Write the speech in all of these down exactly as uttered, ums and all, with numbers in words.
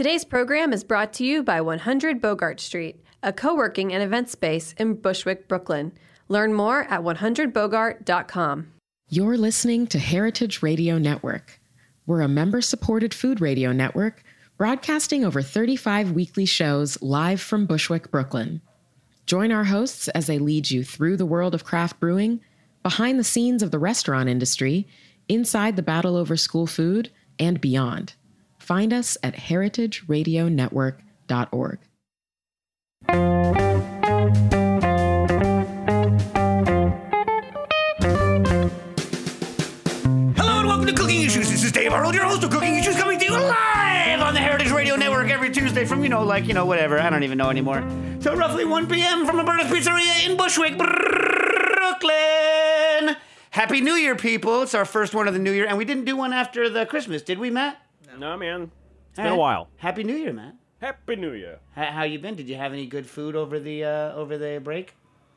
Today's program is brought to you by one hundred Bogart Street, a co-working and event space in Bushwick, Brooklyn. Learn more at one hundred bogart dot com. You're listening to Heritage Radio Network. We're a member-supported food radio network broadcasting over thirty-five weekly shows live from Bushwick, Brooklyn. Join our hosts as they lead you through the world of craft brewing, behind the scenes of the restaurant industry, inside the battle over school food, and beyond. Find us at heritage radio network dot org. Hello and welcome to Cooking Issues. This is Dave Arnold, your host of Cooking Issues, coming to you live on the Heritage Radio Network every Tuesday from, you know, like, you know, whatever. I don't even know anymore. So roughly one p.m. from Roberta's Pizzeria in Bushwick, Brooklyn. Happy New Year, people. It's our first one of the New Year, and we didn't do one after the Christmas, did we, Matt? No, man. It's All been right. a while. Happy New Year, Matt. Happy New Year. How, how you been? Did you have any good food over the uh, over the break?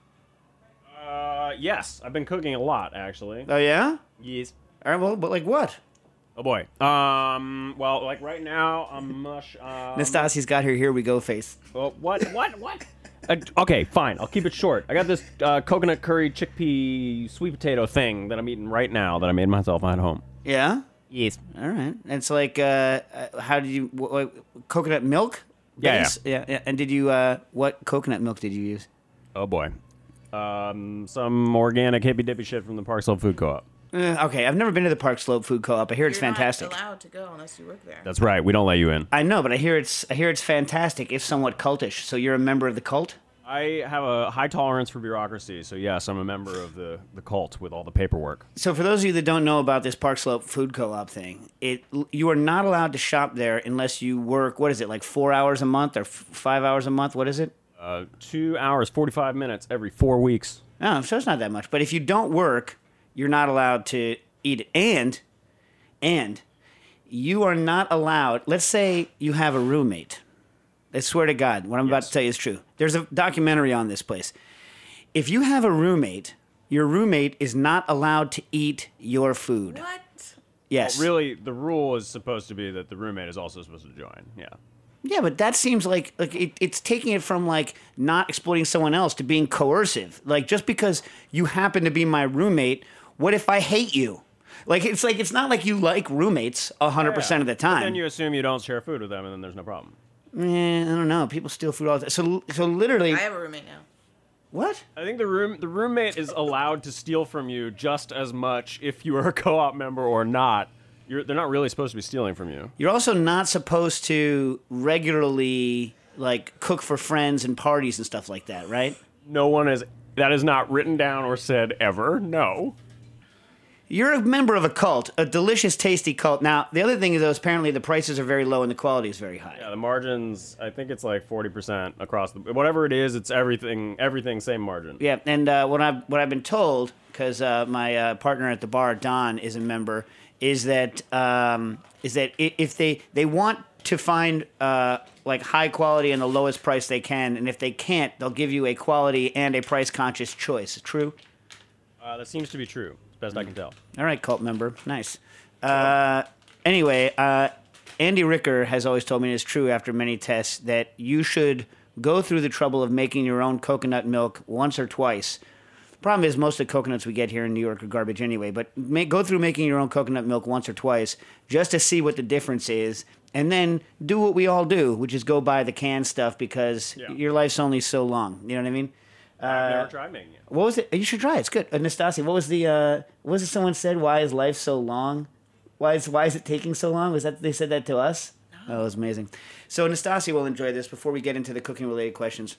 Uh, yes. I've been cooking a lot, actually. Oh, yeah? Yes. All right, well, but like what? Oh, boy. Um, well, like right now, I'm mush. Um, Nastasi's got her here we go face. well, what? What? What? Uh, okay, fine. I'll keep it short. I got this uh, coconut curry chickpea sweet potato thing that I'm eating right now that I made myself at home. Yeah? Yes. All right. It's like, uh, uh, how did you, wh- wh- coconut milk? Yeah, base? yeah. Yeah, And did you, uh, what coconut milk did you use? Oh, boy. Um, some organic hippy dippy shit from the Park Slope Food Co-op. Uh, okay, I've never been to the Park Slope Food Co-op. I hear it's You're fantastic. not allowed to go unless you work there. That's right. We don't let you in. I know, but I hear it's, I hear it's fantastic, if somewhat cultish. So you're a member of the cult? I have a high tolerance for bureaucracy, so yes, I'm a member of the, the cult with all the paperwork. So for those of you that don't know about this Park Slope Food Co-op thing, it you are not allowed to shop there unless you work, what is it, like four hours a month or f- five hours a month? What is it? Uh, two hours, forty-five minutes every four weeks. Oh, so it's not that much. But if you don't work, you're not allowed to eat it. And, and you are not allowed, let's say you have a roommate. I swear to God, what I'm about Yes. to tell you is true. There's a documentary on this place. If you have a roommate, your roommate is not allowed to eat your food. What? Yes. Well, really, the rule is supposed to be that the roommate is also supposed to join. Yeah. Yeah, but that seems like like it, it's taking it from like not exploiting someone else to being coercive. Like just because you happen to be my roommate, what if I hate you? Like it's like it's not like you like roommates one hundred percent of the But time. then you assume you don't share food with them, and then there's no problem. Eh, I don't know. People steal food all the time. So so literally, I have a roommate now. what? I think the room the roommate is allowed to steal from you just as much if you are a co-op member or not. You're, they're not really supposed to be stealing from you. You're also not supposed to regularly like cook for friends and parties and stuff like that, right? No one is. That is not written down or said ever. No. You're a member of a cult, a delicious, tasty cult. Now, the other thing is, though, is apparently the prices are very low and the quality is very high. Yeah, the margins. I think it's like forty percent across the. Whatever it is, it's everything. Everything same margin. Yeah, and uh, what I've what I've been told, because uh, my uh, partner at the bar, Don, is a member, is that um, is that i- if they they want to find uh, like high quality and the lowest price they can, and if they can't, they'll give you a quality and a price conscious choice. True? Uh, that seems to be true, as best I can tell. All right, cult member, nice. Uh, anyway, uh, Andy Ricker has always told me, and it's true after many tests, that you should go through the trouble of making your own coconut milk once or twice. Problem is, most of the coconuts we get here in New York are garbage anyway, but make, go through making your own coconut milk once or twice just to see what the difference is, and then do what we all do, which is go buy the canned stuff because Yeah. your life's only so long. You know what I mean? I've never tried making it. What was it? You should try it. It's good. Uh, Nastasi, what was the, uh, what was it someone said? Why is life so long? Why is, why is it taking so long? Was that, they said that to us? Oh, it was amazing. So Nastasi will enjoy this before we get into the cooking related questions.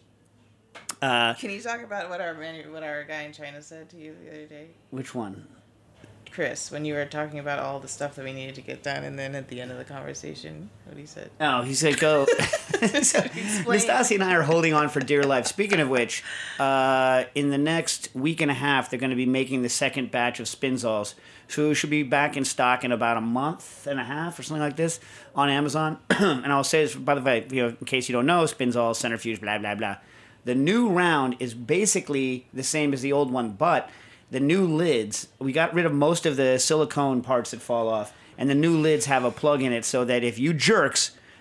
Uh, Can you talk about what our manu- what our guy in China said to you the other day, which one? Chris? When you were talking about all the stuff that we needed to get done, and then at the end of the conversation, what he said. Oh, he said go. Explain. Nastasi and I are holding on for dear life. Speaking of which, uh, in the next week and a half, they're going to be making the second batch of Spinzalls. So it should be back in stock in about a month and a half or something like this on Amazon. And I'll say this, by the way, you know, in case you don't know, Spinzalls, centrifuge, blah, blah, blah. The new round is basically the same as the old one, but the new lids, we got rid of most of the silicone parts that fall off, and the new lids have a plug in it so that if you jerks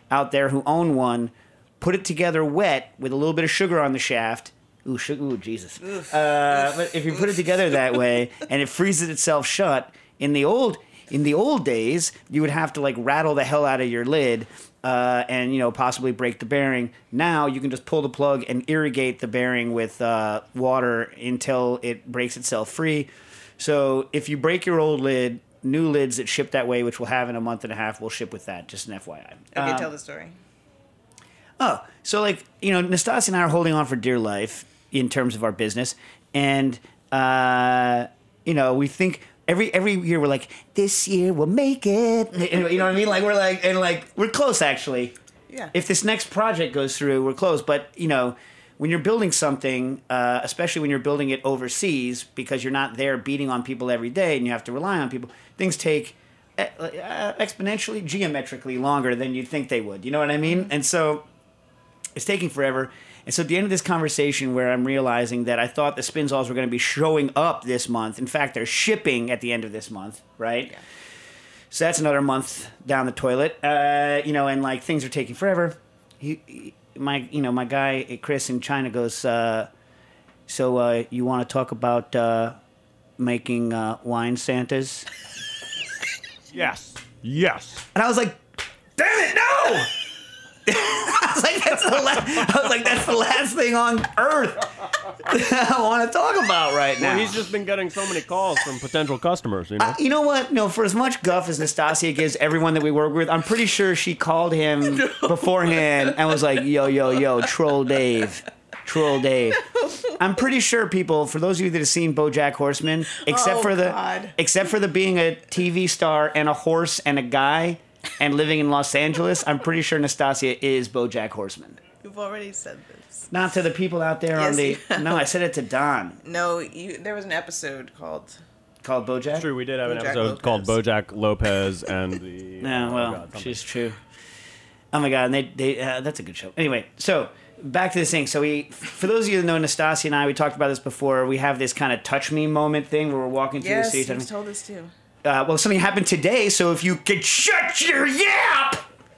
out there who own one, put it together wet with a little bit of sugar on the shaft. Ooh, sugar, ooh, Jesus. Uh, but if you put it together that way and it freezes itself shut, in the old in the old days, you would have to like rattle the hell out of your lid uh, and you know possibly break the bearing. Now you can just pull the plug and irrigate the bearing with uh, water until it breaks itself free. So if you break your old lid, new lids that ship that way, which we'll have in a month and a half, will ship with that. Just an F Y I. Okay, Um, tell the story. Oh, so like, you know, Nastasia and I are holding on for dear life in terms of our business. And, uh, you know, we think every every year we're like, this year we'll make it. You know what I mean? Like, we're like, and like, we're close actually. Yeah. If this next project goes through, we're close. But, you know, when you're building something, uh, especially when you're building it overseas, because you're not there beating on people every day and you have to rely on people, things take uh, exponentially, geometrically longer than you'd think they would. You know what I mean? And so it's taking forever. And so at the end of this conversation where I'm realizing that I thought the Spinzalls were going to be showing up this month. In fact, they're shipping at the end of this month, right? Yeah. So that's another month down the toilet. Uh, you know, and like things are taking forever. He, he, my, you know, my guy, Chris in China goes, uh, so uh, you want to talk about uh, making uh, wine Santas? Yes. Yes. And I was like, damn it, no! I was like, that's the la- I was like, that's the last thing on earth I want to talk about right now. Well, he's just been getting so many calls from potential customers, you know? Uh, you know what? No, for as much guff as Nastasia gives everyone that we work with, I'm pretty sure she called him beforehand and was like, yo, yo, yo, Troll Dave. Troll Dave. I'm pretty sure people, for those of you that have seen BoJack Horseman, except Oh, for the God. except for the being a T V star and a horse and a guy and living in Los Angeles, I'm pretty sure Nastasia is BoJack Horseman. You've already said this. Not to the people out there on the. Yes, you- No, I said it to Don. No, you. There was an episode called. Called BoJack. True, we did have an BoJack episode Lopez. called BoJack Lopez and the. Yeah, oh, well, God, something. she's true. Oh my God, and they they uh, that's a good show. Anyway, so back to this thing. So we, for those of you that know Nastasia and I, we talked about this before. We have this kind of touch me moment thing where we're walking through Yes, the city. you've told us too. Uh, well, something happened today, so if you could shut your yap.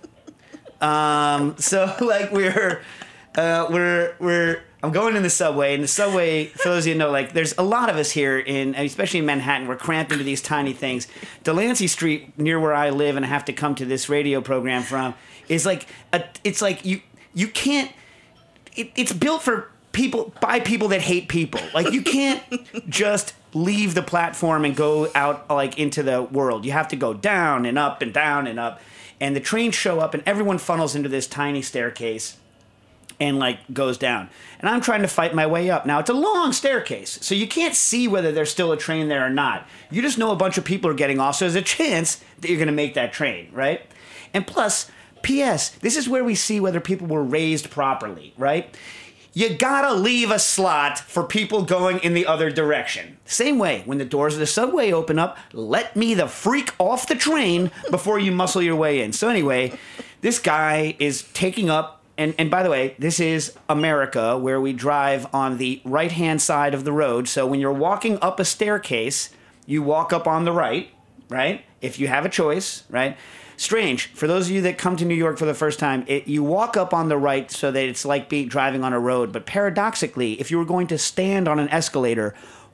Um, so like we're, uh, we're we're. I'm going in the subway, and the subway, for those of you who know, like there's a lot of us here in, especially in Manhattan, we're cramped into these tiny things. Delancey Street, near where I live, and I have to come to this radio program from, is like a. It's like you you can't. It, it's built for people by people that hate people. Like you can't just leave the platform and go out like into the world. You have to go down and up and down and up. And the trains show up and everyone funnels into this tiny staircase and like goes down. And I'm trying to fight my way up. Now it's a long staircase, so you can't see whether there's still a train there or not. You just know a bunch of people are getting off, so there's a chance that you're going to make that train, right? And plus, P S, this is where we see whether people were raised properly, right? You gotta leave a slot for people going in the other direction. Same way, when the doors of the subway open up, let me the freak off the train before you muscle your way in. So anyway, this guy is taking up, and, and by the way, this is America, where we drive on the right-hand side of the road. So when you're walking up a staircase, you walk up on the right, right? If you have a choice, right? Strange. For those of you that come to New York for the first time, it, you walk up on the right so that it's like being driving on a road. But paradoxically, if you were going to stand on an escalator,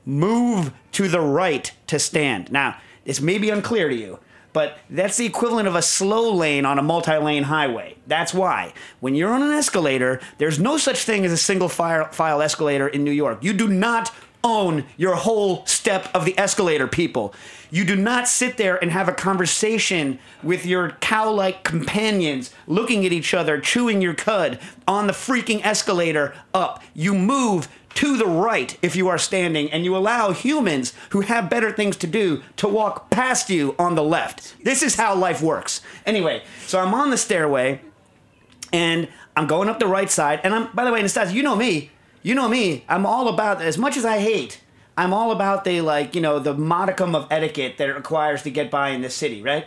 move to the right to stand. Now, this may be unclear to you, but that's the equivalent of a slow lane on a multi-lane highway. That's why. When you're on an escalator, there's no such thing as a single file, file escalator in New York. You do not own your whole step of the escalator, people. You do not sit there and have a conversation with your cow-like companions, looking at each other, chewing your cud on the freaking escalator up. You move to the right if you are standing, and you allow humans who have better things to do to walk past you on the left. This is how life works. Anyway, so I'm on the stairway, and I'm going up the right side, and I'm, by the way, Anastasia, you know me. You know me, I'm all about, as much as I hate, I'm all about the, like, you know, the modicum of etiquette that it requires to get by in this city, right?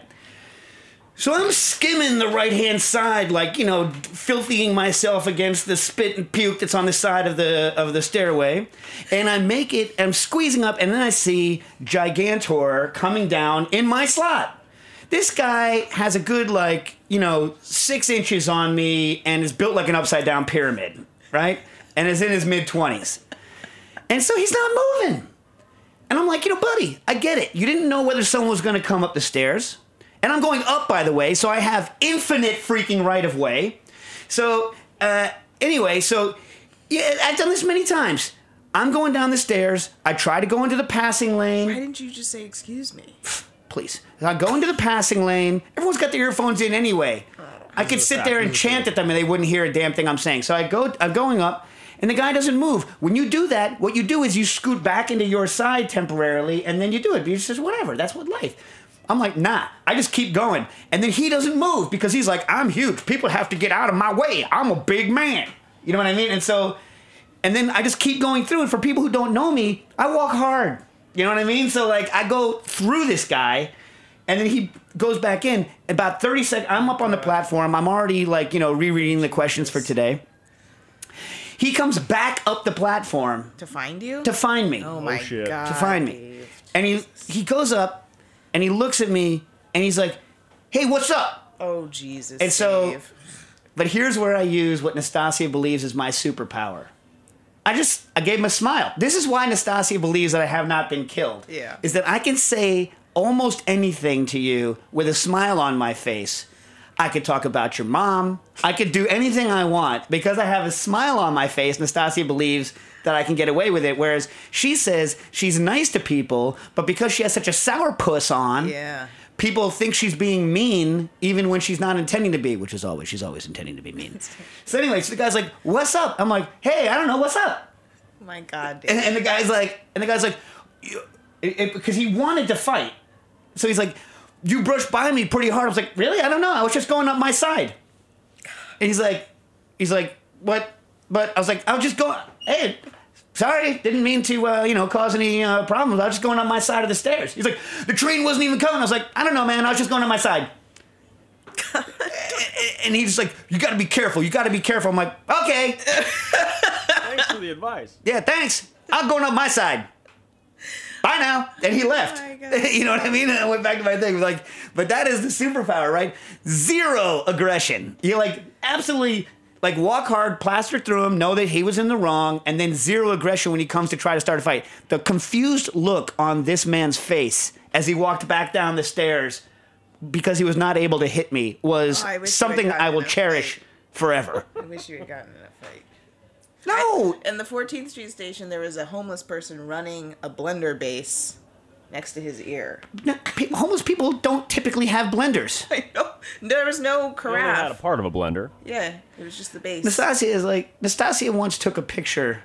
So I'm skimming the right-hand side, like, you know, filthying myself against the spit and puke that's on the side of the of the stairway. And I make it, I'm squeezing up, and then I see Gigantor coming down in my slot. This guy has a good, like, you know, six inches on me and is built like an upside-down pyramid, right? And is in his mid-twenties. And so he's not moving. And I'm like, you know, buddy, I get it. You didn't know whether someone was going to come up the stairs. And I'm going up, by the way, so I have infinite freaking right of way. So, uh, anyway, so, yeah, I've done this many times. I'm going down the stairs. I try to go into the passing lane. Why didn't you just say, excuse me? Please. I go into the passing lane. Everyone's got their earphones in anyway. I could sit there and chant at them and they wouldn't hear a damn thing I'm saying. So I go, I'm going up, and the guy doesn't move. When you do that, what you do is you scoot back into your side temporarily, and then you do it. He says, whatever, that's what life. I'm like, nah, I just keep going. And then he doesn't move because he's like, I'm huge. People have to get out of my way. I'm a big man. You know what I mean? And so, and then I just keep going through. And for people who don't know me, I walk hard. You know what I mean? So, like, I go through this guy, and then he goes back in. About thirty seconds, I'm up on the platform. I'm already, like, you know, rereading the questions for today. He comes back up the platform. To find you? To find me. Oh, my shit. God. To find me. And he he goes up, and he looks at me, and he's like, hey, what's up? Oh, Jesus. And so, Dave. but here's where I use what Nastasia believes is my superpower. I just, I gave him a smile. This is why Nastasia believes that I have not been killed. Yeah. Is that I can say almost anything to you with a smile on my face. I could talk about your mom. I could do anything I want. Because I have a smile on my face, Nastasia believes that I can get away with it. Whereas she says she's nice to people, but because she has such a sourpuss on, Yeah. people think she's being mean even when she's not intending to be, which is always, she's always intending to be mean. So anyway, so the guy's like, what's up? I'm like, hey, I don't know, what's up? Oh, my God, Dave. And, and the guy's like, and the guy's like, because he wanted to fight. So he's like, you brushed by me pretty hard. I was like, really? I don't know. I was just going up my side. And he's like, he's like, what? But I was like, I was just going, hey, sorry, didn't mean to, uh, you know, cause any uh, problems. I was just going up my side of the stairs. He's like, the train wasn't even coming. I was like, I don't know, man. I was just going up my side. And he's like, you got to be careful. You got to be careful. I'm like, okay. Thanks for the advice. Yeah, thanks. I'm going up my side. Bye now. And he left. Oh my God. You know what I mean? And I went back to my thing. Like, but that is the superpower, right? Zero aggression. You like absolutely like walk hard, plaster through him, know that he was in the wrong, and then zero aggression when he comes to try to start a fight. The confused look on this man's face as he walked back down the stairs because he was not able to hit me was Oh, I wish you something had gotten I will in a cherish fight. forever. I wish you had gotten in a fight. No. In the fourteenth Street station, there was a homeless person running a blender base next to his ear. No, pe- homeless people don't typically have blenders. I know. There was no I only had a carafe. part of a blender. Yeah, it was just the base. Nastasia is like, Nastasia once took a picture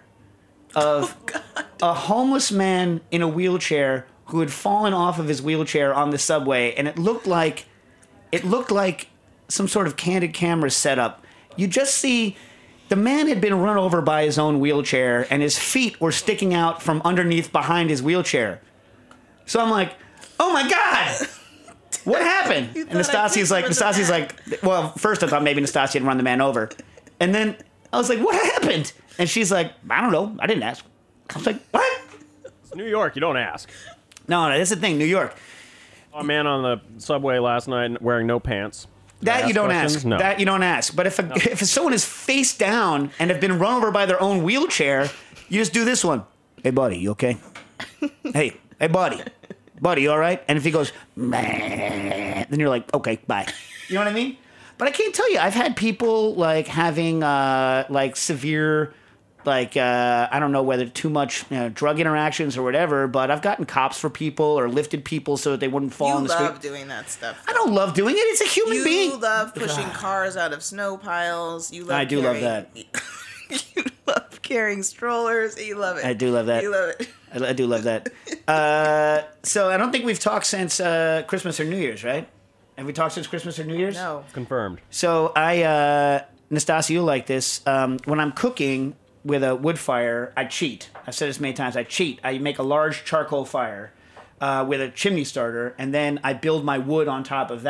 of a homeless man in a wheelchair who had fallen off of his wheelchair on the subway, and it looked like, it looked like some sort of candid camera setup. You just see the man had been run over by his own wheelchair, and his feet were sticking out from underneath behind his wheelchair. So I'm like, oh my God, what happened? You And thought I Nastasia's put like, you in the Nastasia's back. like, well, first I thought maybe Nastasia had run the man over. And then I was like, what happened? And she's like, I don't know. I didn't ask. I was like, what? It's New York. You don't ask. No, no, that's the thing. New York. A man on the subway last night wearing no pants. Did I That you ask don't questions? ask. No. That you don't ask. But if a, if someone is face down and have been run over by their own wheelchair, you just do this one. Hey, buddy, you okay? hey, hey, buddy. Buddy, you all right? And if he goes, meh, then you're like, okay, bye. You know what I mean? But I can't tell you. I've had people like having uh, like severe, like uh, I don't know whether too much you know, drug interactions or whatever. But I've gotten cops for people or lifted people so that they wouldn't fall You in the love street. doing that stuff. I don't love doing it. It's a human You being. love pushing cars out of snow piles. You love I do love carrying- you love carrying strollers. You love it. I do love that. You love it. I, I do love that. Uh, so I don't think we've talked since uh, Christmas or New Year's, right? Have we talked since Christmas or New Year's? No. Confirmed. So I, uh, Nastasia, you like this. Um, when I'm cooking with a wood fire, I cheat. I've said this many times. I cheat. I make a large charcoal fire uh, with a chimney starter, and then I build my wood on top of that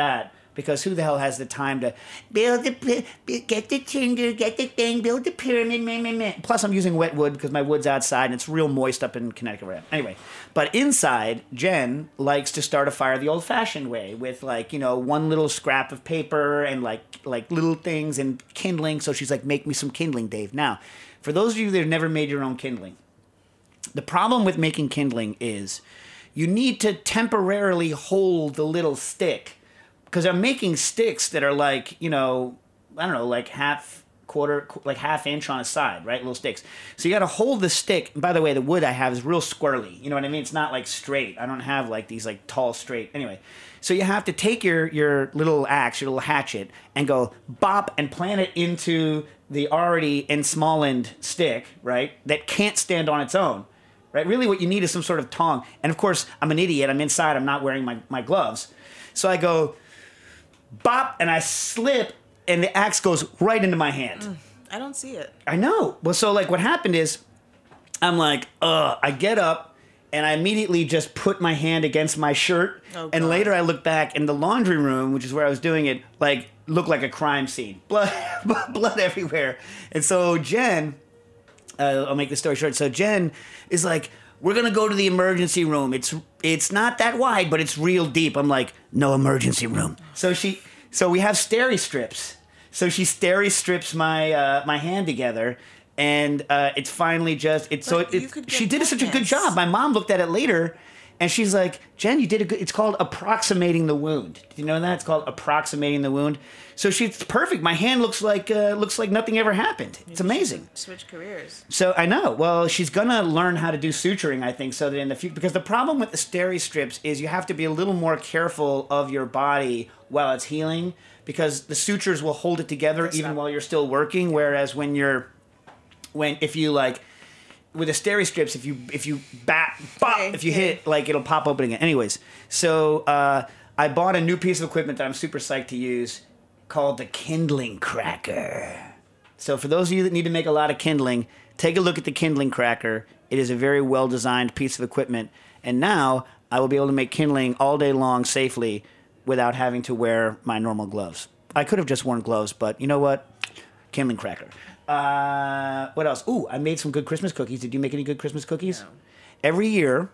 Because who the hell has the time to build the, get the tinder, get the thing, build the pyramid, meh, meh, meh. Plus, I'm using wet wood because my wood's outside and it's real moist up in Connecticut. Right? Anyway, but inside, Jen likes to start a fire the old-fashioned way with, like, you know, one little scrap of paper and, like, like little things and kindling. So she's like, make me some kindling, Dave. Now, for those of you that have never made your own kindling, the problem with making kindling is you need to temporarily hold the little stick. Because I'm making sticks that are like, you know, I don't know, like half quarter, like half inch on a side, right? Little sticks. So you got to hold the stick. And by the way, the wood I have is real squirrely. You know what I mean? It's not like straight. I don't have like these like tall, straight. Anyway, so you have to take your, your little axe, your little hatchet, and go bop and plant it into the already ensmallened stick, right? That can't stand on its own, right? Really what you need is some sort of tong. And of course, I'm an idiot. I'm inside. I'm not wearing my, my gloves. So I go bop, and I slip, and the axe goes right into my hand. Mm, I don't see it. I know. Well, so, like, what happened is, I'm like, ugh. I get up, and I immediately just put my hand against my shirt. Oh, and God. later I look back, in the laundry room, which is where I was doing it, like, looked like a crime scene. Blood, blood everywhere. And so Jen, uh, I'll make the story short. So Jen is like, we're going to go to the emergency room. It's it's not that wide, but it's real deep. I'm like, no emergency room. So she, so we have steri strips. So she steri strips my uh, my hand together, and uh, it's finally just it's so But you it, could she get did such a good tetanus. job. My mom looked at it later, and she's like, Jen, you did a good. It's called approximating the wound. Do you know that? It's called approximating the wound. So she's perfect. My hand looks like uh, looks like nothing ever happened. It's amazing. Switch careers. So I know. Well, she's gonna learn how to do suturing, I think, so that in the future, because the problem with the steri strips is you have to be a little more careful of your body while it's healing, because the sutures will hold it together That's even not- while you're still working. Whereas when you're, when if you like, with the steri strips, if you if you bat, bop, Okay, if you okay. hit it, like it'll pop open again. Anyways, so uh, I bought a new piece of equipment that I'm super psyched to use, called the kindling cracker. So for those of you that need to make a lot of kindling, take a look at the kindling cracker. It is a very well-designed piece of equipment. And now I will be able to make kindling all day long safely without having to wear my normal gloves. I could have just worn gloves, but you know what? Kindling cracker. Uh, what else? Ooh, I made some good Christmas cookies. Did you make any good Christmas cookies? No. Every year,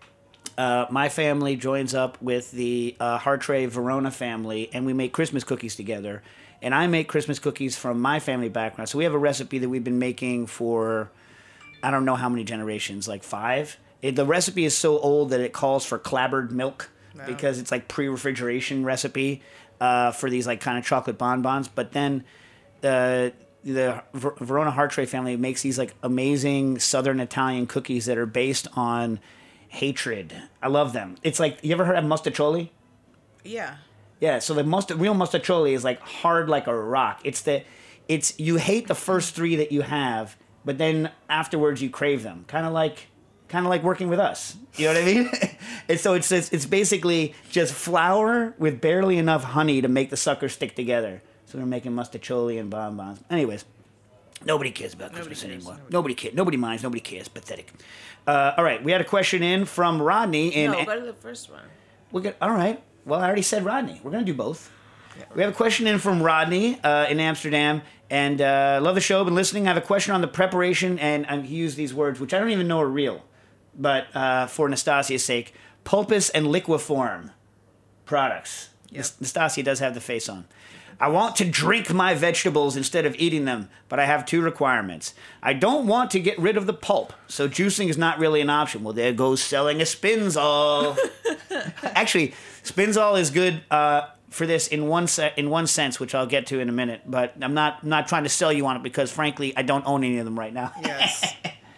Uh, my family joins up with the uh, Hartre Verona family, and we make Christmas cookies together. And I make Christmas cookies from my family background. So we have a recipe that we've been making for, I don't know how many generations, like five. It, the recipe is so old that it calls for clabbered milk Wow. because it's like pre-refrigeration recipe uh, for these like kind of chocolate bonbons. But then uh, the Ver- Verona Hartre family makes these like amazing Southern Italian cookies that are based on hatred. I love them. It's like, you ever heard of mustacholi? Yeah. Yeah, so the must real mustacholi is like hard like a rock. It's the it's you hate the first three that you have, but then afterwards you crave them. Kind of like kind of like working with us. You know what I mean? And so it's, it's it's basically just flour with barely enough honey to make the sucker stick together. So we're making mustacholi and bonbons. Anyways, nobody cares about Nobody Christmas cares. anymore. Nobody Nobody cares. Nobody minds. Nobody cares. Pathetic. Uh, all right, we had a question in from Rodney. In, No, go to the first one. We're good. All right. Well, I already said Rodney. We're going to do both. We have a question in from Rodney uh, in Amsterdam. And uh, love the show. Been listening. I have a question on the preparation. And um, he used these words, which I don't even know are real. But uh, for Nastasia's sake, pulpus and liqueform products. Yep. Nas- Nastasia does have the face on. I want to drink my vegetables instead of eating them, but I have two requirements. I don't want to get rid of the pulp, so juicing is not really an option. Well, there goes selling a Spinzall. Actually, Spinzall is good uh, for this in one se- in one sense, which I'll get to in a minute. But I'm not I'm not trying to sell you on it because, frankly, I don't own any of them right now. Yes.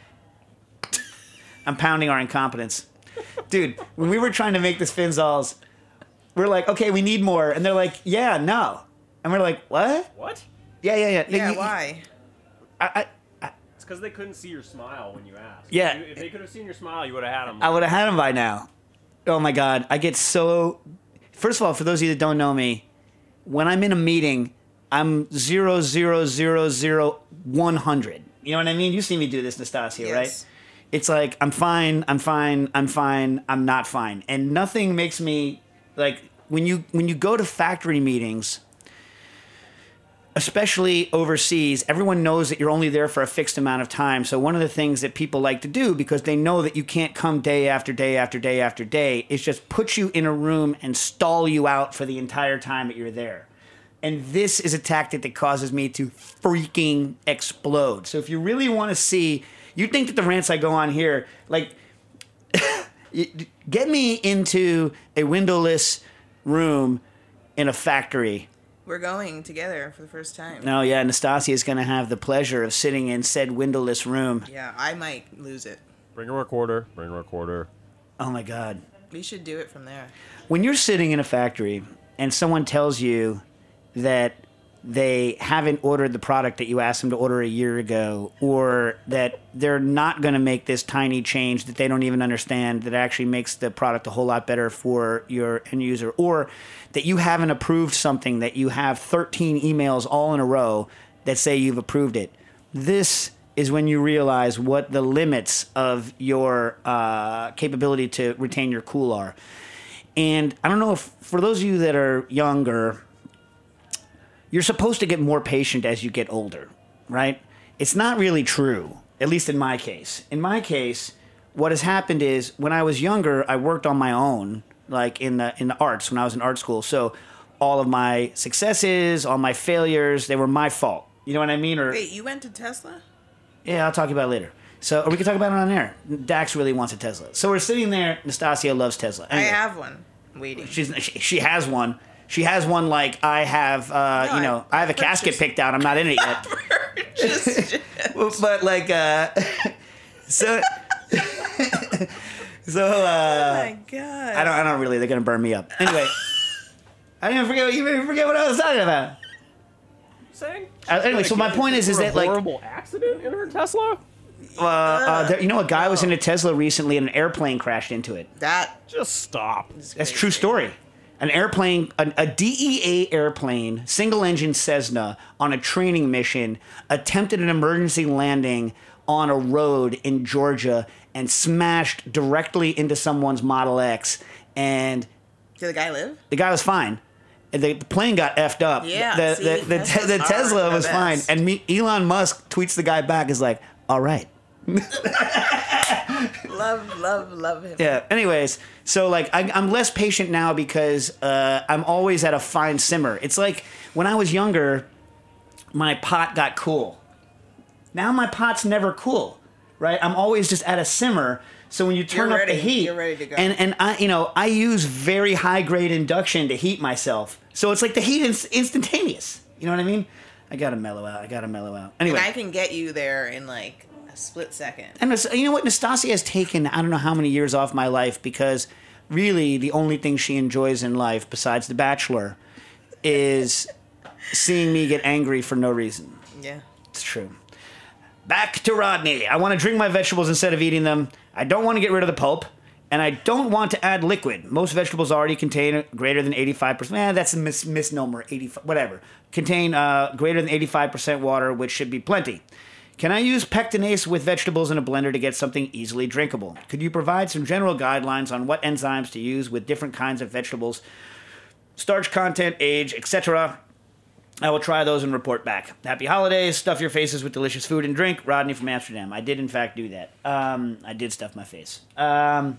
I'm pounding our incompetence. Dude, when we were trying to make the Spinzalls, we're like, okay, we need more. And they're like, yeah, no. And we're like, what? What? Yeah, yeah, yeah. Yeah, You- why? I, I, It's because they couldn't see your smile when you asked. Yeah. If, you- if they could have seen your smile, you would have had them. I would have had them by now. Oh my God. I get so. First of all, for those of you that don't know me, when I'm in a meeting, I'm zero, zero, zero, zero, one hundred. You know what I mean? You see me do this, Nastasia, Yes. right? It's like, I'm fine, I'm fine, I'm fine, I'm not fine. And nothing makes me, like, when you when you go to factory meetings, especially overseas, everyone knows that you're only there for a fixed amount of time. So one of the things that people like to do, because they know that you can't come day after day after day after day, is just put you in a room and stall you out for the entire time that you're there. And this is a tactic that causes me to freaking explode. So if you really want to see, you think that the rants I go on here, like, get me into a windowless room in a factory. We're going together for the first time. No, yeah, Nastasia is going to have the pleasure of sitting in said windowless room. Yeah, I might lose it. Bring a recorder. Bring a recorder. Oh, my God. We should do it from there. When you're sitting in a factory and someone tells you that they haven't ordered the product that you asked them to order a year ago, or that they're not going to make this tiny change that they don't even understand that actually makes the product a whole lot better for your end user, or that you haven't approved something, that you have thirteen emails all in a row that say you've approved it. This is when you realize what the limits of your uh, capability to retain your cool are. And I don't know if, for those of you that are younger, you're supposed to get more patient as you get older, right? It's not really true, at least in my case. In my case, what has happened is when I was younger, I worked on my own, like in the in the arts when I was in art school. So all of my successes, all my failures, they were my fault. You know what I mean? Or Wait, you went to Tesla? yeah, I'll talk about it later. So, or we can talk about it on air. Dax really wants a Tesla. So we're sitting there. Nastasia loves Tesla. Anyway, I have one waiting. She's she, she has one. She has one like I have. Uh, No, you know, I- I have a I casket purchased- picked out. I'm not in it yet. Just But like, uh, so, so oh uh, my god! I don't. I don't really. They're gonna burn me up. Anyway, I didn't even forget. You even forget what I was talking about. Saying? Uh, anyway, so my point is, is that like, horrible accident in her Tesla? uh, uh, there, you know, a guy was in a Tesla recently, and an airplane crashed into it. That Just stop. That's a true story. An airplane, a, a D E A airplane, single-engine Cessna, on a training mission, attempted an emergency landing on a road in Georgia and smashed directly into someone's Model X. And did the guy live? the guy was fine. The, the plane got effed up. Yeah, the, see, the, the, Teslas the are Tesla the was fine. best. And me, Elon Musk tweets the guy back, is like, all right. Love, love, love him. Yeah. Anyways, so like I, I'm less patient now because uh, I'm always at a fine simmer. It's like when I was younger, my pot got cool. Now my pot's never cool, right? I'm always just at a simmer. So when you turn You're up the ready. heat, You're ready to go. and and I, you know, I use very high grade induction to heat myself. So it's like the heat is instantaneous. You know what I mean? I gotta mellow out. I gotta mellow out. Anyway, And I can get you there in like a split second. and Nas- you know what? Nastasia has taken I don't know how many years off my life because really the only thing she enjoys in life besides The Bachelor is seeing me get angry for no reason. Yeah. It's true. Back to Rodney. I want to drink my vegetables instead of eating them. I don't want to get rid of the pulp. And I don't want to add liquid. Most vegetables already contain greater than eighty-five percent. Eh, that's a mis- misnomer. eighty-five, whatever. Contain uh, greater than eighty-five percent water, which should be plenty. Can I use pectinase with vegetables in a blender to get something easily drinkable? Could you provide some general guidelines on what enzymes to use with different kinds of vegetables, starch content, age, et cetera? I will try those and report back. Happy holidays. Stuff your faces with delicious food and drink. Rodney from Amsterdam. I did, in fact, do that. Um, I did stuff my face. Um,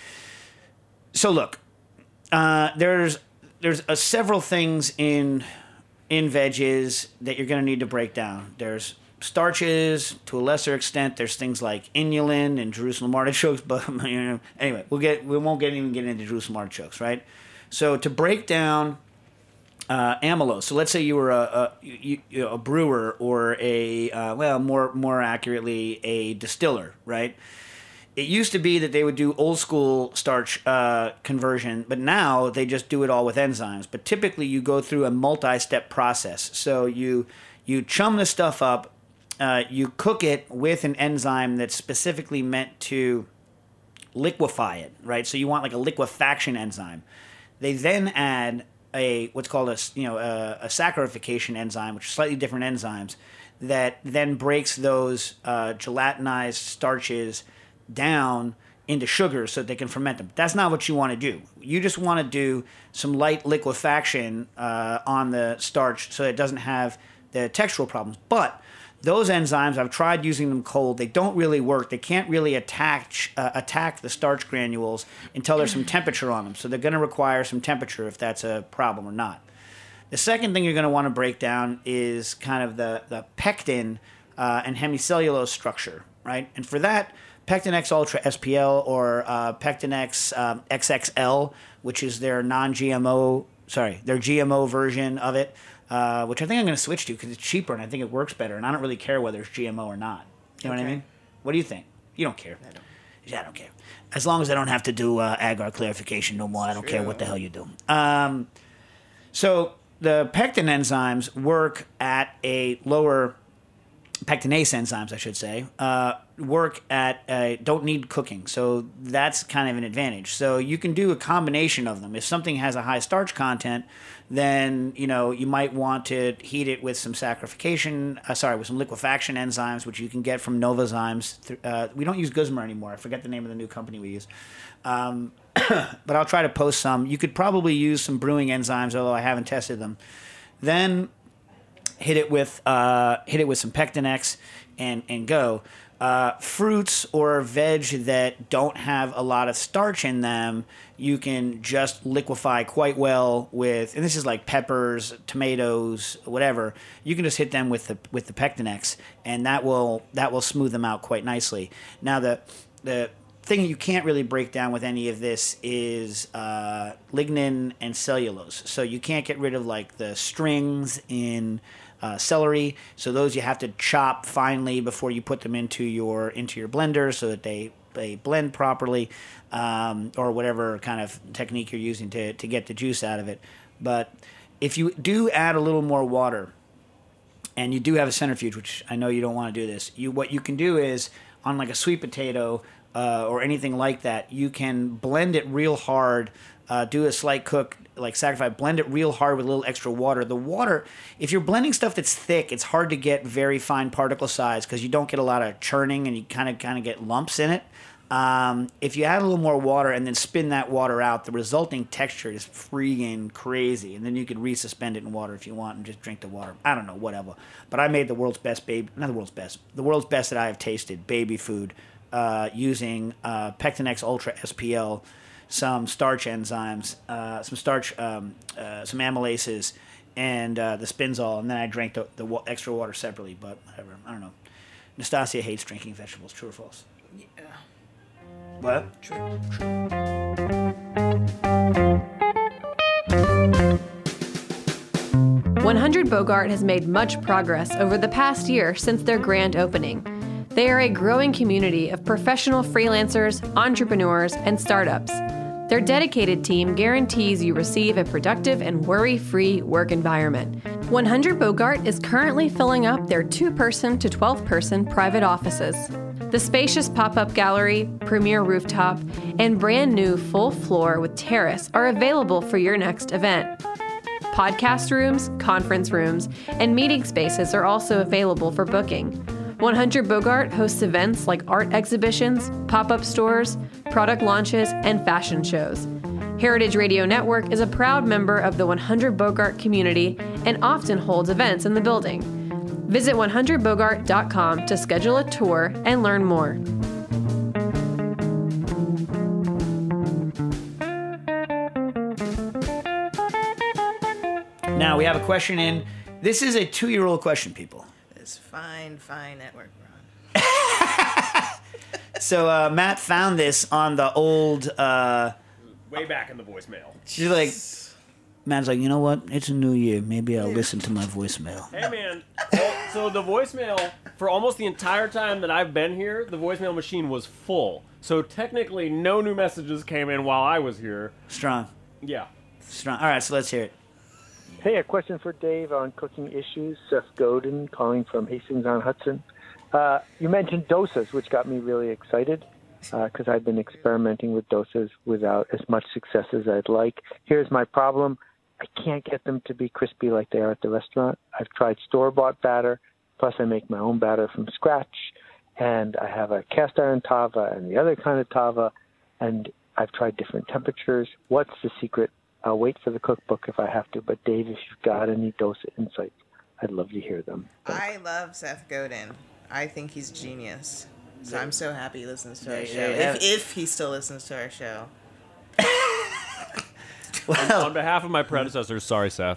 so, look, uh, there's there's uh, several things in in veggies that you're going to need to break down. There's starches to a lesser extent. There's things like inulin and Jerusalem artichokes. But you know, anyway, we'll get we won't get even get into Jerusalem artichokes, right? So to break down uh, amylose. So let's say you were a a, you, you, a brewer or a uh, well, more more accurately, a distiller, right? It used to be that they would do old school starch uh, conversion, but now they just do it all with enzymes. But typically, you go through a multi-step process. So you you chum the stuff up, uh, you cook it with an enzyme that's specifically meant to liquefy it, right? So you want like a liquefaction enzyme. They then add a what's called a you know a, a saccharification enzyme, which are slightly different enzymes that then breaks those uh, gelatinized starches down into sugars so that they can ferment them. That's not what you want to do. You just want to do some light liquefaction uh, on the starch so it doesn't have the textural problems. But those enzymes, I've tried using them cold. They don't really work. They can't really attach, uh, attack the starch granules until there's some temperature on them. So they're going to require some temperature if that's a problem or not. The second thing you're going to want to break down is kind of the, the pectin uh, and hemicellulose structure, right? And for that, Pectinex Ultra S P L or uh, Pectinex um, X X L, which is their non-G M O, sorry, their G M O version of it, uh, which I think I'm going to switch to because it's cheaper and I think it works better. And I don't really care whether it's G M O or not. You know okay. what I mean? What do you think? You don't care. I don't. Yeah, I don't care. As long as I don't have to do uh, agar clarification no more, I don't True. care what the hell you do. Um, so the pectin enzymes work at a lower pectinase enzymes, I should say, uh, work at, uh, don't need cooking. So that's kind of an advantage. So you can do a combination of them. If something has a high starch content, then, you know, you might want to heat it with some saccharification, uh, sorry, with some liquefaction enzymes, which you can get from Novozymes. Uh, we don't use Guzmer anymore. I forget the name of the new company we use. Um, but I'll try to post some. You could probably use some brewing enzymes, although I haven't tested them. Then hit it with uh, hit it with some Pectinex and and go. Uh, fruits or veg that don't have a lot of starch in them, you can just liquefy quite well with, and this is like peppers, tomatoes, whatever. You can just hit them with the with the Pectinex, and that will that will smooth them out quite nicely. Now the the thing you can't really break down with any of this is uh, lignin and cellulose. So you can't get rid of like the strings in Uh, celery, so those you have to chop finely before you put them into your into your blender so that they they blend properly, um, or whatever kind of technique you're using to to get the juice out of it. But if you do add a little more water, and you do have a centrifuge, which I know you don't want to do this, you what you can do is on like a sweet potato uh, or anything like that, you can blend it real hard. Uh, do a slight cook, like sacrifice, blend it real hard with a little extra water. The water, if you're blending stuff that's thick, it's hard to get very fine particle size because you don't get a lot of churning and you kind of kind of get lumps in it. Um, if you add a little more water and then spin that water out, the resulting texture is freaking crazy. And then you could resuspend it in water if you want and just drink the water. I don't know, whatever. But I made the world's best baby, not the world's best, the world's best that I have tasted baby food uh, using uh, Pectinex Ultra S P L, some starch enzymes, uh, some starch, um, uh, some amylases, and uh, the Spinzall, and then I drank the, the wa- extra water separately, but whatever. I don't know. Nastasia hates drinking vegetables. True or false? Yeah. What? True. one hundred Bogart has made much progress over the past year since their grand opening. They are a growing community of professional freelancers, entrepreneurs, and startups. Their dedicated team guarantees you receive a productive and worry-free work environment. one hundred Bogart is currently filling up their two-person to twelve-person private offices. The spacious pop-up gallery, premier rooftop, and brand new full floor with terrace are available for your next event. Podcast rooms, conference rooms, and meeting spaces are also available for booking. one hundred Bogart hosts events like art exhibitions, pop-up stores, product launches, and fashion shows. Heritage Radio Network is a proud member of the one hundred Bogart community and often holds events in the building. Visit one hundred bogart dot com to schedule a tour and learn more. Now we have a question in. This is a two-year-old question, people. It's fine, fine network, Ron. So uh, Matt found this on the old... Uh, Way back in the voicemail. She's like... Matt's like, you know what? It's a new year. Maybe I'll listen to my voicemail. Hey, man. Well, so the voicemail, for almost the entire time that I've been here, the voicemail machine was full. So technically, no new messages came in while I was here. Strong. Yeah. Strong. All right, so let's hear it. Hey, a question for Dave on cooking issues. Seth Godin calling from Hastings-on-Hudson. Uh, you mentioned dosas, which got me really excited because uh, I've been experimenting with dosas without as much success as I'd like. Here's my problem. I can't get them to be crispy like they are at the restaurant. I've tried store-bought batter, plus I make my own batter from scratch, and I have a cast iron tava and the other kind of tava, and I've tried different temperatures. What's the secret? I'll wait for the cookbook if I have to, but Dave, if you've got any dosa insights, I'd love to hear them. Thanks. I love Seth Godin. I think he's genius. So I'm so happy he listens to our Yeah, show. yeah, If, yeah. if he still listens to our show. Well, On behalf of my predecessors, sorry, Seth.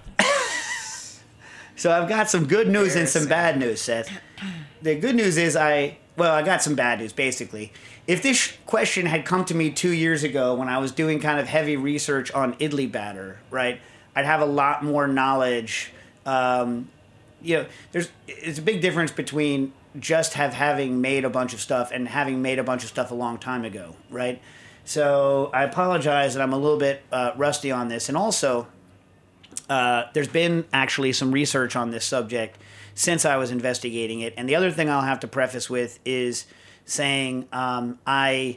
so I've got some good news and some Embarrassing. bad news, Seth. The good news is I, well, I got some bad news, basically. If this question had come to me two years ago when I was doing kind of heavy research on idli batter, right, I'd have a lot more knowledge. Um, you know, there's it's a big difference between just have having made a bunch of stuff and having made a bunch of stuff a long time ago, right? So I apologize that I'm a little bit uh, rusty on this. And also, uh, there's been actually some research on this subject since I was investigating it. And the other thing I'll have to preface with is saying um, I,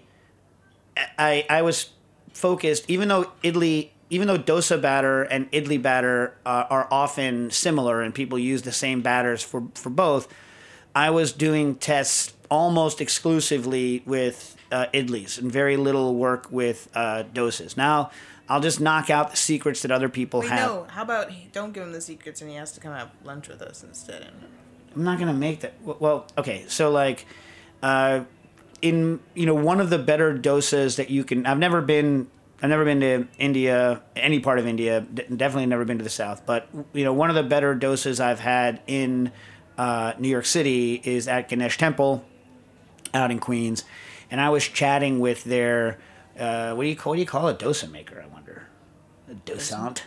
I I was focused, even though idli, even though dosa batter and idli batter uh, are often similar and people use the same batters for, for both, I was doing tests almost exclusively with uh, idlis and very little work with uh, dosas. Now, I'll just knock out the secrets that other people Wait, have. no. How about don't give him the secrets and he has to come have lunch with us instead? I'm not gonna make that. Well, okay. So like, uh, in you know one of the better dosas that you can. I've never been. I've never been to India, any part of India. D- definitely never been to the south. But you know one of the better dosas I've had in uh, New York City is at Ganesh Temple, out in Queens, and I was chatting with their. Uh, what do you call what do you call a dosa maker? I wonder. A dosant.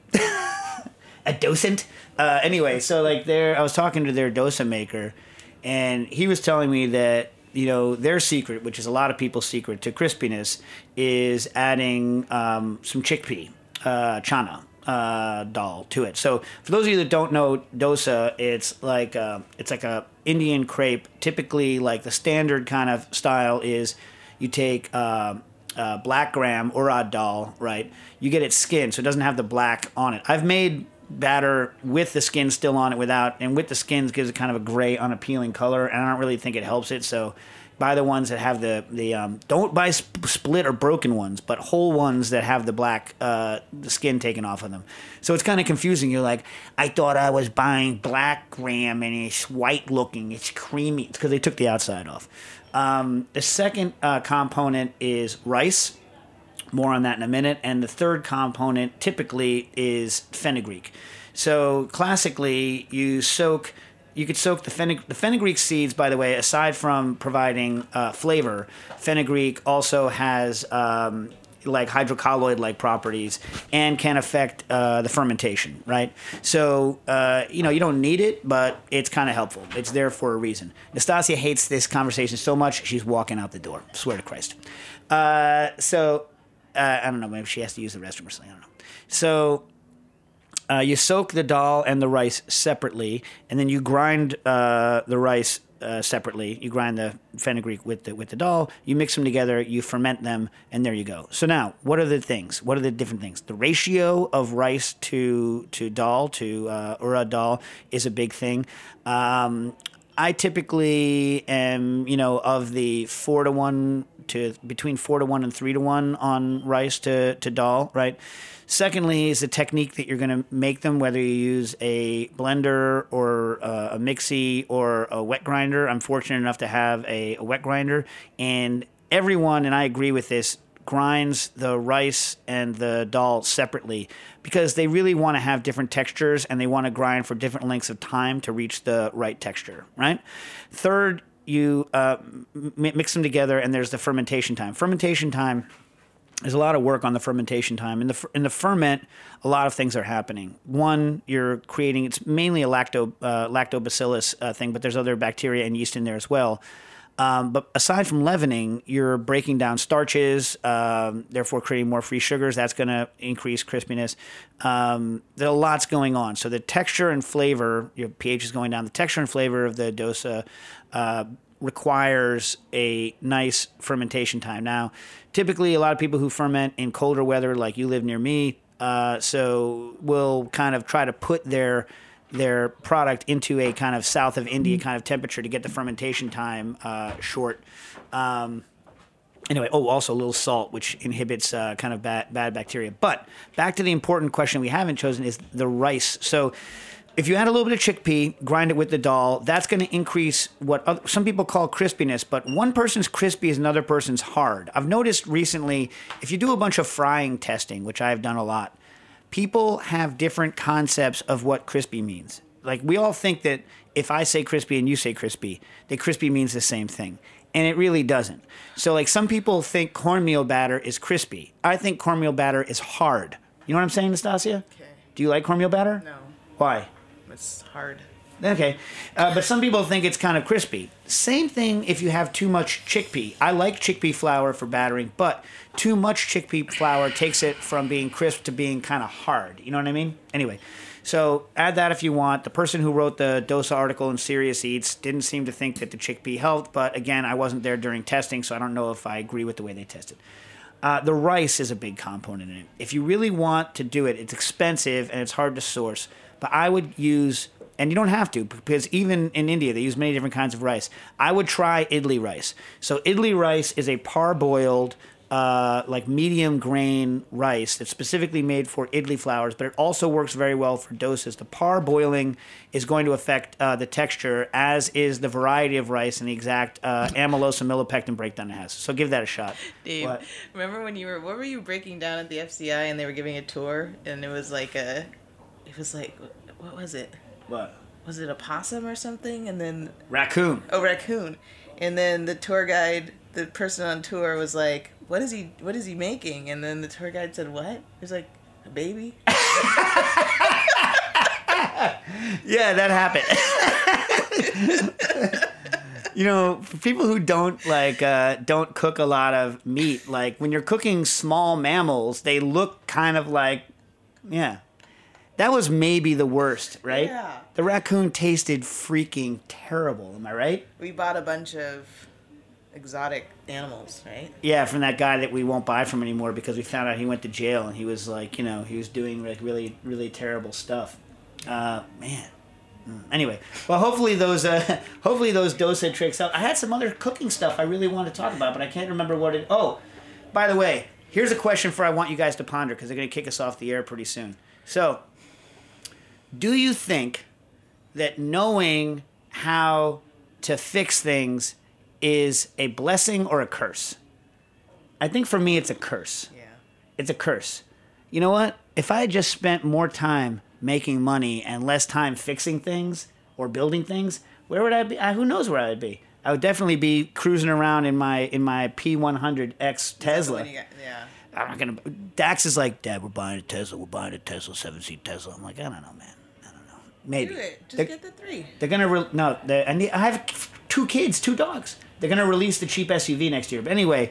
A docent. Uh, anyway, so like there, I was talking to their dosa maker, and he was telling me that you know their secret, which is a lot of people's secret to crispiness, is adding um, some chickpea, uh, chana uh, dal to it. So for those of you that don't know dosa, it's like uh, it's like a Indian crepe. Typically, like the standard kind of style is you take. Uh, Uh, black gram urad dal, right? You get it skinned, so it doesn't have the black on it. I've made batter with the skin still on it without, and with the skins gives it kind of a gray, unappealing color, and I don't really think it helps it. So buy the ones that have the the um, don't buy sp- split or broken ones, but whole ones that have the black uh, the skin taken off of them. So it's kind of confusing. You're like, I thought I was buying black gram and it's white looking, it's creamy. It's because they took the outside off. Um, the second uh, component is rice. More on that in a minute. And the third component typically is fenugreek. So classically, you soak. You could soak the fenugreek. The fenugreek seeds, by the way, aside from providing uh, flavor, fenugreek also has um, like hydrocolloid-like properties and can affect uh, the fermentation, right? So, uh, you know, you don't need it, but it's kind of helpful. It's there for a reason. Nastasia hates this conversation so much, she's walking out the door. Swear to Christ. Uh, so, uh, I don't know, maybe she has to use the restroom or something. I don't know. So, uh, you soak the dal and the rice separately, and then you grind uh, the rice Uh, separately. You grind the fenugreek with the with the dal. You mix them together. You ferment them, and there you go. So now, what are the things? What are the different things? The ratio of rice to to dal to uh, urad dal is a big thing. Um, I typically am, you know, of the four to one to between four to one and three to one on rice to to dal, right? Secondly, is the technique that you're going to make them, whether you use a blender or uh, a mixie or a wet grinder. I'm fortunate enough to have a, a wet grinder, and everyone, and I agree with this, grinds the rice and the dal separately because they really want to have different textures and they want to grind for different lengths of time to reach the right texture, right? Third, you uh, m- mix them together, and there's the fermentation time. Fermentation time. There's a lot of work on the fermentation time. In the in the ferment, a lot of things are happening. One, you're creating, it's mainly a lacto uh, lactobacillus uh, thing, but there's other bacteria and yeast in there as well. Um, but aside from leavening, you're breaking down starches, um, therefore creating more free sugars. That's going to increase crispiness. Um, there are lots going on. So the texture and flavor, your pH is going down. The texture and flavor of the dosa uh, requires a nice fermentation time. Now, typically, a lot of people who ferment in colder weather, like you live near me, uh, so will kind of try to put their their product into a kind of south of India kind of temperature to get the fermentation time uh, short. Um, Anyway, oh, also a little salt, which inhibits uh, kind of bad, bad bacteria. But back to the important question we haven't chosen is the rice. So if you add a little bit of chickpea, grind it with the dal, that's going to increase what other, some people call crispiness. But one person's crispy is another person's hard. I've noticed recently, if you do a bunch of frying testing, which I've done a lot, people have different concepts of what crispy means. Like, we all think that if I say crispy and you say crispy, that crispy means the same thing. And it really doesn't. So, like, some people think cornmeal batter is crispy. I think cornmeal batter is hard. You know what I'm saying, Nastasia? Okay. Do you like cornmeal batter? No. Why? It's hard. Okay. Uh, but some people think it's kind of crispy. Same thing if you have too much chickpea. I like chickpea flour for battering, but too much chickpea flour takes it from being crisp to being kind of hard. You know what I mean? Anyway. So add that if you want. The person who wrote the dosa article in Serious Eats didn't seem to think that the chickpea helped, but again, I wasn't there during testing, so I don't know if I agree with the way they tested. Uh, the rice is a big component in it. If you really want to do it, it's expensive and it's hard to source, but I would use, and you don't have to, because even in India, they use many different kinds of rice. I would try idli rice. So idli rice is a parboiled, Uh, like medium grain rice that's specifically made for idli flours, but it also works very well for dosas. The parboiling is going to affect uh, the texture, as is the variety of rice and the exact uh, amylose and millipectin breakdown it has. So give that a shot. Dave, What? remember when you were, what were you breaking down at the F C I and they were giving a tour and it was like a, it was like, what was it? What? Was it a possum or something? And then, Raccoon. oh, raccoon. And then the tour guide, the person on tour was like, what is he, what is he making? And then the tour guide said, what? He was like, a baby? Yeah, that happened. You know, for people who don't like uh, don't cook a lot of meat, like when you're cooking small mammals, they look kind of like, yeah. That was maybe the worst, right? Yeah. The raccoon tasted freaking terrible. Am I right? We bought a bunch of exotic animals, right? Yeah, from that guy that we won't buy from anymore because we found out he went to jail and he was like, you know, he was doing like really, really terrible stuff. Uh, man. Anyway, well, hopefully those, uh, hopefully those dosa tricks help. I had some other cooking stuff I really wanted to talk about, but I can't remember what it. Oh, by the way, here's a question for I want you guys to ponder because they're going to kick us off the air pretty soon. So, do you think that knowing how to fix things is a blessing or a curse? I think for me it's a curse. Yeah. It's a curse. You know what? If I had just spent more time making money and less time fixing things or building things, where would I be? I, who knows where I would be? I would definitely be cruising around in my in my P one hundred X Tesla. When you got- yeah. I'm not gonna. Dax is like, Dad, we're buying a Tesla. We're buying a Tesla, seven-seat Tesla. I'm like, I don't know, man. I don't know. Maybe. Do it. Just They're- get the three. They're gonna re- no. They're, I, need, I have two kids, two dogs. They're gonna release the cheap S U V next year. But anyway,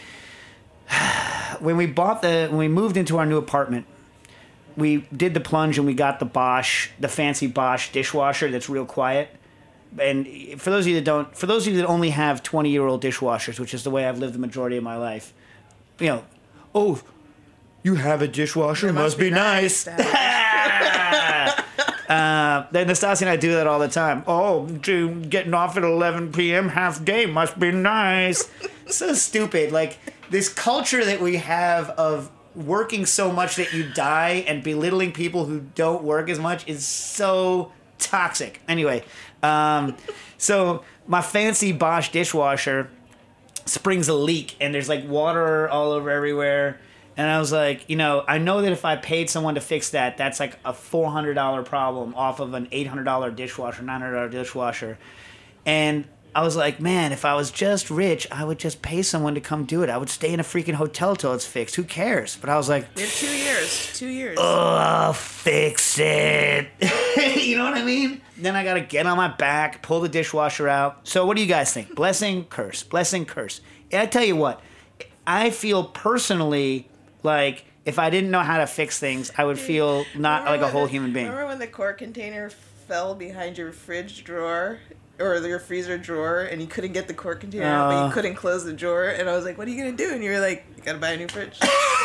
when we bought the, when we moved into our new apartment, we did the plunge and we got the Bosch, the fancy Bosch dishwasher that's real quiet. And for those of you that don't, for those of you that only have twenty-year-old dishwashers, which is the way I've lived the majority of my life, you know, oh, you have a dishwasher, must, must be, be nice. nice. Uh, then Nastasia and I do that all the time. Oh, dude, getting off at eleven p.m. half day must be nice. So stupid. Like, this culture that we have of working so much that you die and belittling people who don't work as much is so toxic. Anyway, um, so my fancy Bosch dishwasher springs a leak and there's like water all over everywhere. And I was like, you know, I know that if I paid someone to fix that, that's like a four hundred dollars problem off of an eight hundred dollars dishwasher, nine hundred dollars dishwasher. And I was like, man, if I was just rich, I would just pay someone to come do it. I would stay in a freaking hotel till it's fixed. Who cares? But I was like, We have two years. Two years. oh, fix it. You know what I mean? Then I got to get on my back, pull the dishwasher out. So what do you guys think? Blessing, curse. Blessing, curse. And I tell you what, I feel personally like if I didn't know how to fix things, I would feel not Remember like a when whole the- human being. Remember when the quart container fell behind your fridge drawer or your freezer drawer and you couldn't get the quart container out, but Uh. you couldn't close the drawer? And I was like, what are you going to do? And you were like, you got to buy a new fridge.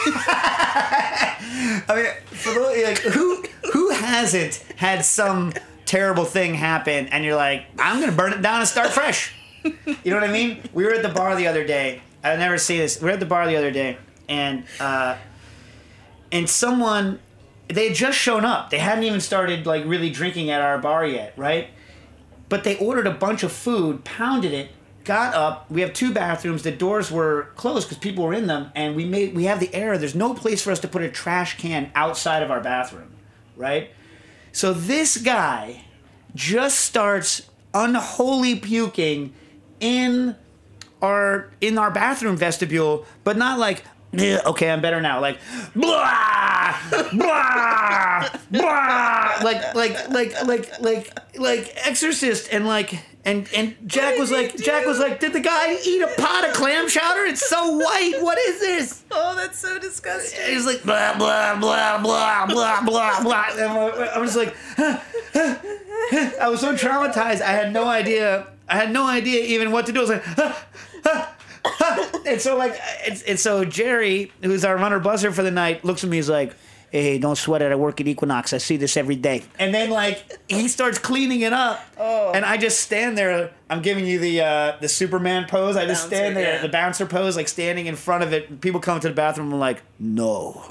I mean, for those, like, who who hasn't had some terrible thing happen, and you're like, I'm gonna burn it down and start fresh. You know what I mean? We were at the bar the other day. I've never seen this. We were at the bar the other day, and uh, and someone, they had just shown up. They hadn't even started like really drinking at our bar yet, right? But they ordered a bunch of food, pounded it, got up. We have two bathrooms. The doors were closed because people were in them, and we made we have the air. There's no place for us to put a trash can outside of our bathroom, right? So this guy just starts unholy puking in our in our bathroom vestibule, but not like, okay, I'm better now. Like, blah, blah, blah, like, like, like, like, like, like Exorcist, and like, and and Jack was like, Jack was like, did the guy eat a pot of clam chowder? It's so white. What is this? Oh, that's so disgusting. He's like, blah, blah, blah, blah, blah, blah, blah. And I was like, huh, huh, huh. I was so traumatized. I had no idea. I had no idea even what to do. I was like, huh, huh. And so like, and, and so Jerry, who's our runner buzzer for the night, looks at me. He's like, "Hey, don't sweat it. I work at Equinox. I see this every day." And then like he starts cleaning it up, oh. and I just stand there. I'm giving you the uh, the Superman pose. I just Bouncer, stand there, yeah. the bouncer pose, like standing in front of it. People come to the bathroom. I'm like, no.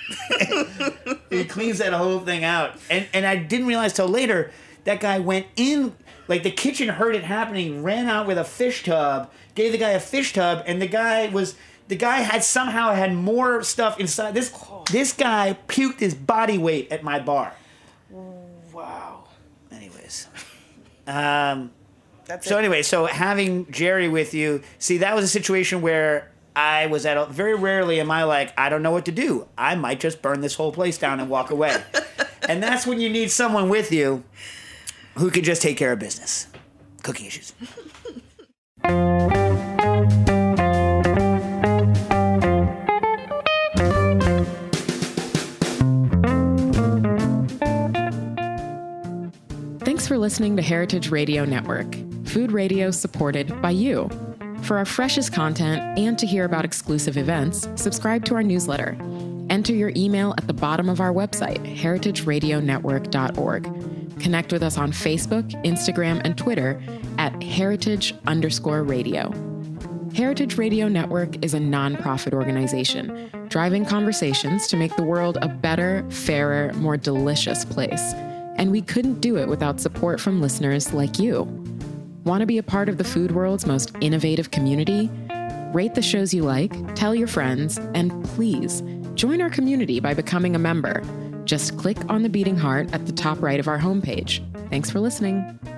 He cleans that whole thing out, and and I didn't realize till later that guy went in. Like the kitchen heard it happening, ran out with a fish tub, gave the guy a fish tub, and the guy was the guy had somehow had more stuff inside. This this guy puked his body weight at my bar. Wow. Anyways, um, That's so it. anyway, so having Jerry with you, see, that was a situation where I was at a, very rarely am I like, I don't know what to do. I might just burn this whole place down and walk away. And that's when you need someone with you who can just take care of business. Cooking issues. Thanks for listening to Heritage Radio Network, food radio supported by you. For our freshest content and to hear about exclusive events, subscribe to our newsletter. Enter your email at the bottom of our website, heritage radio network dot org. Connect with us on Facebook, Instagram, and Twitter at heritage underscore radio. Heritage Radio Network is a nonprofit organization driving conversations to make the world a better, fairer, more delicious place. And we couldn't do it without support from listeners like you. Want to be a part of the food world's most innovative community? Rate the shows you like, tell your friends, and please join our community by becoming a member. Just click on the beating heart at the top right of our homepage. Thanks for listening.